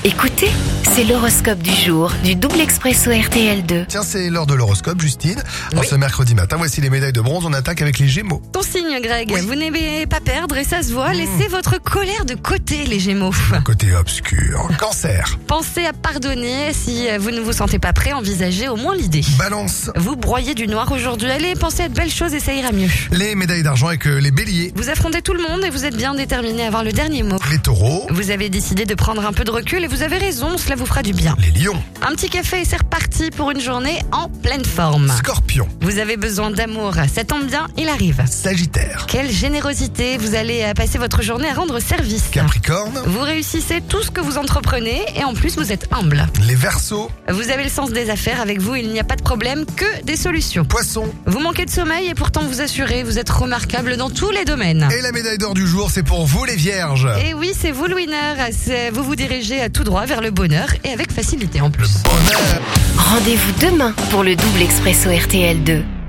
Écoutez, c'est l'horoscope du jour du Double Expresso RTL2. Tiens, c'est l'heure de l'horoscope, Justine. En ce mercredi matin, voici les médailles de bronze. On attaque avec les Gémeaux. Ton signe, Greg. Oui. Vous n'aimez pas perdre et ça se voit. Laissez votre colère de côté, les Gémeaux. Côté obscur. Cancer. Pensez à pardonner. Si vous ne vous sentez pas prêt, envisagez au moins l'idée. Balance. Vous broyez du noir aujourd'hui. Allez, pensez à de belles choses et ça ira mieux. Les médailles d'argent avec les béliers. Vous affrontez tout le monde et vous êtes bien déterminé à avoir le dernier mot. Les taureaux. Vous avez décidé de prendre un peu de recul et vous avez raison, cela vous fera du bien. Les lions. Un petit café et c'est reparti pour une journée en pleine forme. Scorpion. Vous avez besoin d'amour, ça tombe bien, il arrive. Sagittaire. Quelle générosité, vous allez passer votre journée à rendre service. Capricorne. Vous réussissez tout ce que vous entreprenez et en plus vous êtes humble. Les verseaux. Vous avez le sens des affaires, avec vous il n'y a pas de problème, que des solutions. Poissons. Vous manquez de sommeil et pourtant vous assurez, vous êtes remarquable dans tous les domaines. Et la médaille d'or du jour, c'est pour vous les vierges. Et oui, c'est vous le winner, vous vous dirigez tout droit vers le bonheur et avec facilité en plus. Bonheur. Rendez-vous demain pour le Double Expresso RTL2.